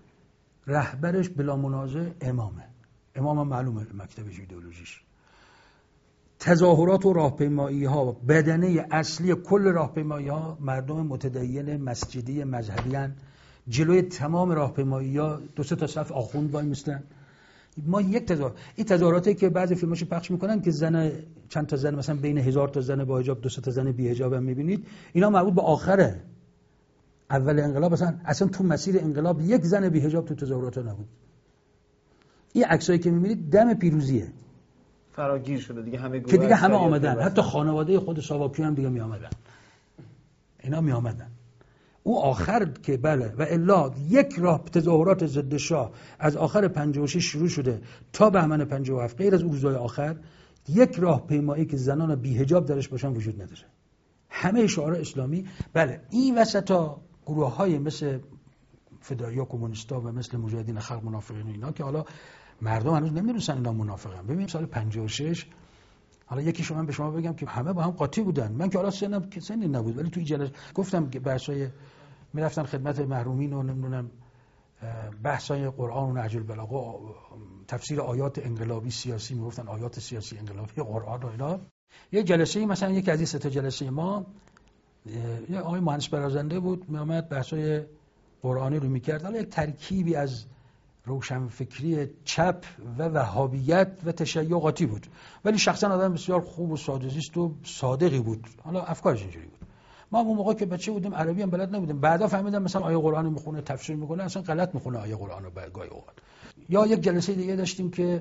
S1: رهبرش بلا منازع امامه. امام هم معلومه مکتبش ایدئولوژیش. تظاهرات و راهپیمایی‌ها بدنه اصلی کل راهپیمایی‌ها مردم متدین مسجدی مذهبی ان. جلوی تمام راهپیمایی‌ها دو سه تا صف آخوند وای میستن. ما یک این تظاهراتی که بعضی فیلماشو پخش میکنن که چند تا زن مثلا بین 1000 تا زن با حجاب، 200 تا زن بی حجاب هم میبینید، اینا مربوط به آخره. اول انقلاب اصلا تو مسیر انقلاب یک زن بی حجاب تو تظاهرات نبود. این عکسایی که میبینید دم پیروزیه.
S2: فراگیر شده دیگه، همه
S1: که دیگه همه آمدن، حتی خانواده خود ساواکی هم دیگه می آمدن. اینا می آمدن. او آخر که بله و الا یک راه تظاهرات ضد شاه از آخر 56 شروع شده تا بهمن 57 غیر از روزهای آخر یک راه پیمایی که زنان بی حجاب درش باشن وجود نداره. همه شعار اسلامی. بله این وسطا گروه‌های مثل فدایی و کمونیستا و مثل مجاهدین خلق منافقین اینا که حالا مردم هنوز نمی‌دونن اینا منافقن. ببینیم سال 56 حالا یکی من به شما بگم که همه با هم قاطی بودن. من که حالا سنی نبود ولی توی جلسه گفتم که بحثای میرفتن خدمت محرومین و نمیدونم بحثای قرآن و نهج البلاغه، تفسیر آیات انقلابی سیاسی، میگفتن آیات سیاسی انقلابی قرآن و اینا. یه جلسه مثلا یکی از این سه تا جلسه ما یه آقای مهندس برازنده بود میامد بحثای قرآنی رو میکرد. حالا یک ترکیبی از روشنفکری چپ و وهابیت و تشیع قاطی بود، ولی شخصا آدم بسیار خوب و ساده‌زیست و صادقی بود. حالا افکارش اینجوری بود. ما اون موقع که بچه بودیم عربی هم بلد نبودیم. بعدا فهمیدم مثلا آیه قرآن میخونه تفسیر میکنه اصلا غلط میخونه آیه قرآن رو گاهی اوقات. یا یک جلسه دیگه داشتیم که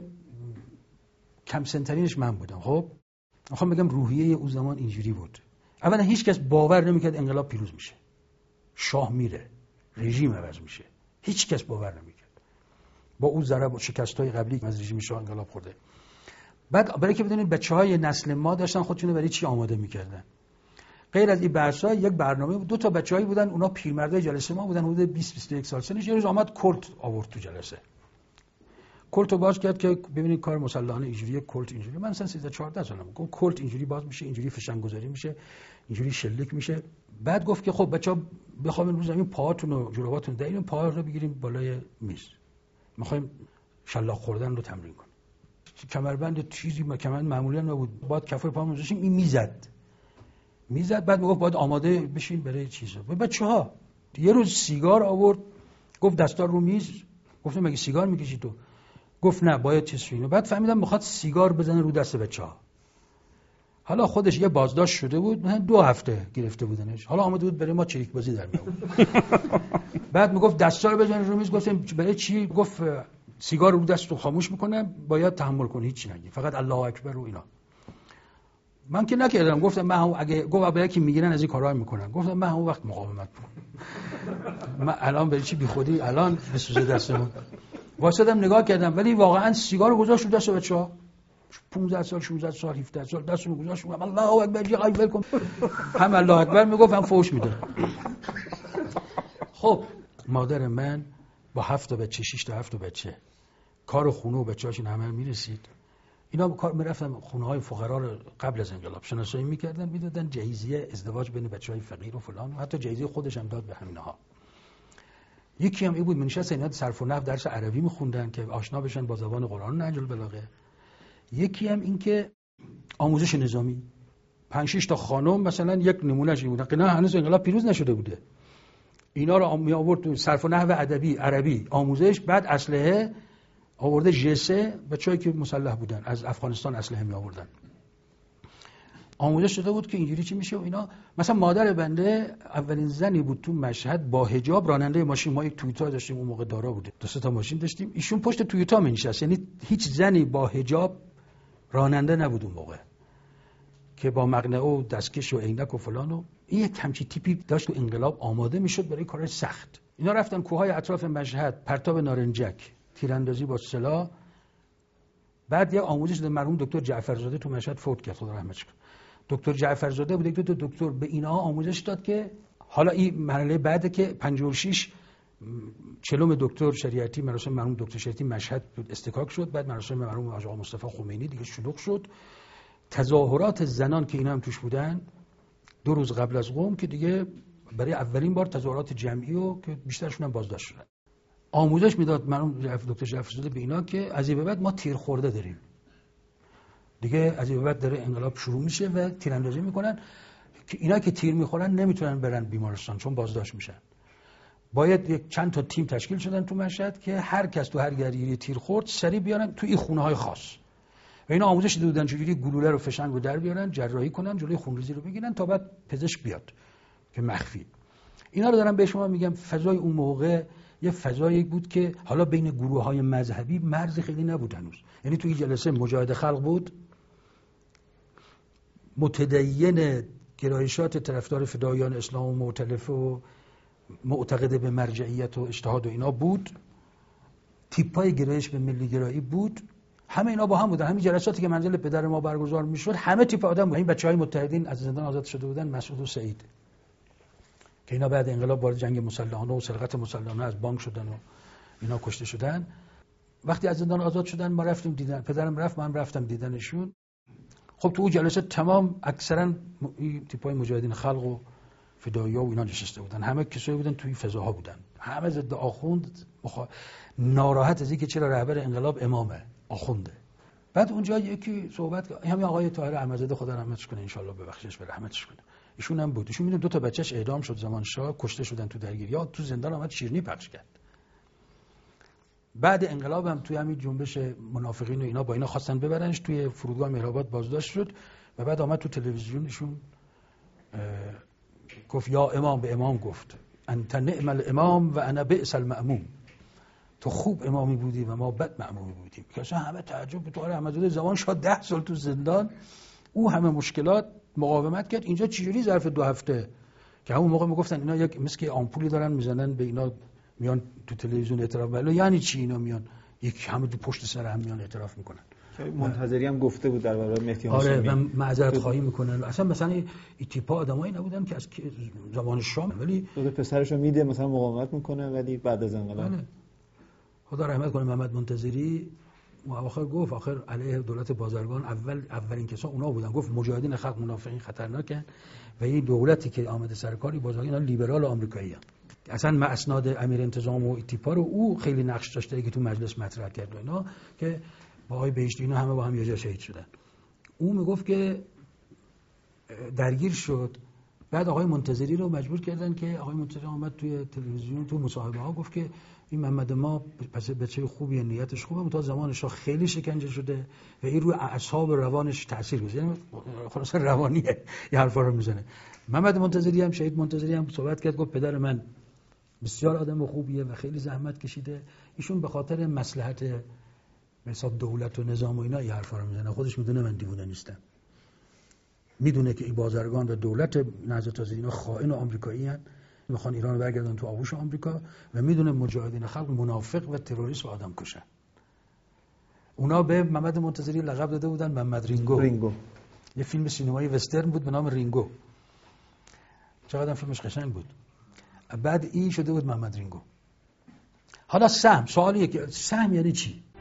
S1: کم سنترینش من بودم. خب میخوام بگم روحیه اون زمان اینجوری بود. اولا هیچ کس باور نمیکرد انقلاب پیروز میشه، شاه میره، رژیم عوض میشه. هیچ کس باور نمیکرد با اون ضرب و شکست‌های قبلی که از رژیم شاه انقلاب خورده. بعد برای که بدونید بچه‌های نسل ما داشتن خودشونو برای چی آماده میکردن. غیر از این بحث‌ها یک برنامه بود. دو تا بچه‌ای بودن اونا پیرمردای جلسه ما بودن، حدود 20-21 سال سنش. یه روز آمد کلت آورد تو جلسه. کلت رو باز کرد که ببینید کار مسلحانه اینجوریه. کلت اینجوری. من مثلا 13-14 سالم بود. کلت اینجوری باز میشه، اینجوری فشنگ گذاری میشه، اینجوری شلیک میشه. بعد گفت که خب بچه‌ها بخوابین رو زمین، پاهاتون و جوراباتون در این پاها رو بگیریم بالای میز. می‌خوایم شلاق خوردن رو تمرین کنیم. کمربند چیزی کمربند معمولی نبود. بعد کفای پامون گذاشتیم این میزد. بعد میگفت باید آماده بشین برای چیزا. بچه‌ها یه روز سیگار آورد، گفت دستار رو میز. گفتم مگه سیگار میکشی تو؟ گفت نه باید چیز شینو. بعد فهمیدم میخواد سیگار بزنه رو دست بچه‌ها. حالا خودش یه بازداشت شده بود، مثلا 2 هفته گرفته بودنش. حالا آمده بود برای ما چریک بازی در میآورد. بعد میگفت دستار بزنه رو میز. گفتم برای چی؟ گفت سیگار رو دستو خاموش میکنم، باید تحمل کنی، هیچ نگی، فقط الله اکبر و اینا. من که نکردم. گفتم من اگه گفت برای کی میگیرن از این کارا میکنن. گفتم من اون وقت مقاومت میکنم. من الان برای چی بیخودی الان بسوزه دستمون. واسطم نگاه کردم ولی واقعا سیگار رو گذاشت رو دست بچه‌ها. 15 سال 16 سال 17 سال دستمو گذاشت میگم الله اکبر یه قایب کن، هم الله اکبر میگفت هم فوش میداد. خب مادر من با 7 تا بچه 6 تا 7 تا بچه کار خونه و بچه‌هاشون عمل میرسید. اینا کار میرفتن خونه‌های فقرا رو قبل از انقلاب شناسایی میکردن، میدادن جهیزیه ازدواج بین بچه‌های فقیر و فلان، و حتی جهیزیه خودش هم داد به همینها. یکی هم این بود منشست اینا صرف و نحو درس عربی میخوندن که آشنا بشن با زبان قرآن نهج البلاغه. یکی هم این که آموزش نظامی 5-6 تا خانم مثلا یک نمونهش این بودن که نه هنوز انقلاب پیروز نشده بوده، اینا رو می آورد تو صرف و نحو ادبی عربی آموزش، بعد اسلحه آورده جسه بچه‌ای که مسلح بودن از افغانستان اسلحه می آوردن، آموزش داده بود که اینجوری چی میشه و اینا. مثلا مادر بنده اولین زنی بود تو مشهد با حجاب راننده ماشین، ما یک تویوتا داشتیم اون موقع دارا بوده، 2 تا ماشین داشتیم، ایشون پشت تویوتا می‌نشست، یعنی هیچ زنی با حجاب راننده نبود اون موقع که با مقنعه و دستکش و عینک و فلان و این یک همچین تیپی داشت تو انقلاب آماده میشد برای کارهای سخت. اینا رفتن کوههای اطراف مشهد، پرتاب نارنجک، تیراندازی با سلاح. بعد یه آموزش داد مرحوم دکتر جعفرزاده تو مشهد فوت کرد خدا رحمتش کنه. دکتر جعفرزاده بود، یک دو دکتر به اینا آموزش داد که حالا این مرحله بعده که 56 چلم دکتر شریعتی مراسم مرحوم دکتر شریعتی مشهد استکاک شد، بعد مراسم مرحوم آقا مصطفی خمینی دیگه شلوغ شد. تظاهرات زنان که اینا هم توش بودن 2 روز قبل از قم که دیگه برای اولین بار تظاهرات جمعی و که بیشترشون هم بازداشت شدن. آموزش میداد مرحوم دکتر جعفرزاده به اینا که از این به بعد ما تیر خورده داریم دیگه، از این به بعد داره انقلاب شروع میشه و تیراندازی میکنن که اینا که تیر میخورن نمیتونن برن بیمارستان چون بازداشت میشن. باید یک چند تا تیم تشکیل شدن تو مشهد که هر کس تو هر درگیری تیر خورد سریع بیارن تو این خونه های خاص و اینا آموزش دادن چجوری گلوله رو فشنگ رو در بیارن، جراحی کنن، جلوی خونریزی رو بگیرن تا بعد پزشک بیاد که مخفی. اینا رو دارم به شما میگم. فضای اون موقع یه فضایی بود که حالا بین گروه‌های مذهبی مرز خیلی نبود هنوز. یعنی توی جلسه مجاهد خلق بود، متدین گرایشات طرفدار فدایان اسلام و مؤتلف و معتقد به مرجعیت و اجتهاد و اینا بود، تیپای گرایش به ملی گرایی بود، همه اینا با هم بودن. همین جلساتی که منزل پدر ما برگزار میشد همه تیپ آدم بود. این بچهای متحدین از زندان آزاد شده بودن، مسعود و سعید که اینا بعد انقلاب وارد جنگ مسلحانه و سرقت مسلحانه از بانک شدن و اینا کشته شدن. وقتی از زندان آزاد شدن ما رفتیم دیدن، پدرم رفت، من رفتم دیدنشون. خب تو اون جلسه تمام اکثرا تیپای مجاهدین خلق و فدایی و اینا نشسته بودن، همه کسایی بودن توی فضاها بودن، همه ضد آخوند ناراحت از اینکه چرا رهبر انقلاب امامه آخونده. بعد اونجا یکی صحبت همین آقای طاهر احمدزاده خدا رحمتش کنه ان شاء الله ببخشش به رحمتش کنه، ایشون هم بود. ایشون میدون 2 تا بچه‌ش اعدام شد زمان شاه، کشته شدن تو درگیری، یا تو زندان آمد شیرینی پخش کرد. بعد انقلاب هم توی همین جنبش منافقین و اینا با اینا خواستن ببرنش توی فرودگاه مهرآباد، بازداشت شد و بعد آمد تو تلویزیونشون گفت یا امام، به امام گفت انت نعم الامام و انا بئس المأموم، تو خوب امامی بودی و ما بد مأمومی بودیم. که اصلا همه تعجب به طاهر احمدزاده زمان شاه 10 سال تو زندان، او همه مشکلات مقاومت کرد، اینجا چجوری ظرف 2 هفته که همون موقع میگفتن اینا یک مسکی آمپولی دارن میزنن به اینا میان تو تلویزیون اعتراف، ولی یعنی چی اینا میان یک همه تو پشت سر هم میان اعتراف میکنن.
S2: منتظری هم گفته بود در برابر مهدی هاشمی.
S1: آره و معذرت خواهی میکنن. اصلا مثلا این تیپا آدمایی نبودن که از زمان شام، ولی
S2: خود پسرشو میده مثلا مقاومت میکنه ولی بعد از انقلاب
S1: خدا رحمت کنه محمد منتظری آخر گفت آخر علیه دولت بازرگان اولین کسا اونا بودن، گفت مجاهدین خلق منافقین خطرناکن و این دولتی که آمده سر کاری بازرگان لیبرال آمریکایی‌ان. اصلا اسناد امیر انتظام و تیپا رو او خیلی نقش داشته که تو مجلس مطرح کرد و اینا که با آقای بهشتی اینا همه با هم یه جا شهید شدن. او میگفت که درگیر شد، بعد آقای منتظری رو مجبور کردن که آقای منتظری اومد توی تلویزیون تو مصاحبه ها گفت که این محمد ما پس بچه خوبیه، نیتش خوبه، تا زمانش خیلی شکنجه شده و این روی اعصاب روانش تاثیر گذاشته، یعنی خلاص روانیه این حرفا رو میزنه. محمد منتظری هم شهید منتظری هم صحبت کرد، گفت پدر من بسیار آدم خوبیه و خیلی زحمت کشیده، ایشون به خاطر مصلحت به حساب دولت و نظام و اینا این حرفا رو میزنه، خودش میدونه من دیوونه نیستم، میدونه که این بازرگان و دولت نهضت آزادی اینا خائن و آمریکایی ان، میخوان ایران رو برگردن تو آغوش آمریکا و میدونه مجاهدین خلق منافق و تروریست و آدم کشن. اونا به محمد منتظری لقب داده بودن محمد رینگو. یه فیلم سینمایی وسترن بود به نام رینگو. چقدر فیلمش قشنگ بود. بعد این شده بود محمد رینگو. حالا سهم، سوالیه که سهم یعنی چی؟